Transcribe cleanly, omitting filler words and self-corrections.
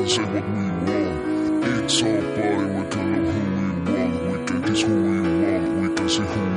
say what we want. It's our party, we can love who we want. We can kiss who we want. We can see who